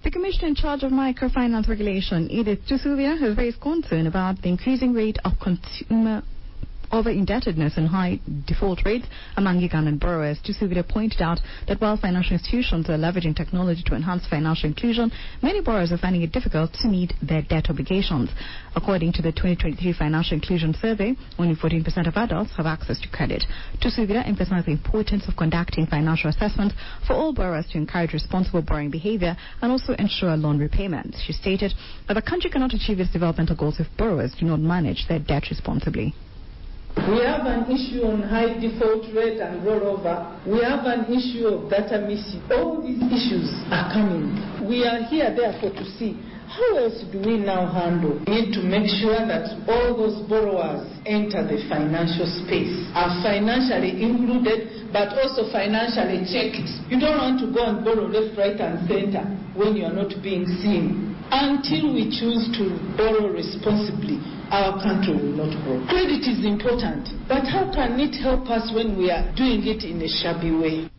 The Commissioner in charge of microfinance regulation, Edith Tusuvia, has raised concern about the increasing rate of consumer over-indebtedness and high default rates among Ugandan borrowers. Tusuvia pointed out that while financial institutions are leveraging technology to enhance financial inclusion, many borrowers are finding it difficult to meet their debt obligations. According to the 2023 Financial Inclusion Survey, only 14% of adults have access to credit. Tusuvia emphasized the importance of conducting financial assessment for all borrowers to encourage responsible borrowing behavior and also ensure loan repayment. She stated that the country cannot achieve its developmental goals if borrowers do not manage their debt responsibly. We have an issue on high default rate and rollover. We have an issue of data missing. All these issues are coming. We are here, therefore, to see how else do we now handle. We need to make sure that all those borrowers enter the financial space, are financially included, but also financially checked. You don't want to go and borrow left, right, and center when you are not being seen. Until we choose to borrow responsibly, our country will not grow. Credit is important, but how can it help us when we are doing it in a shabby way?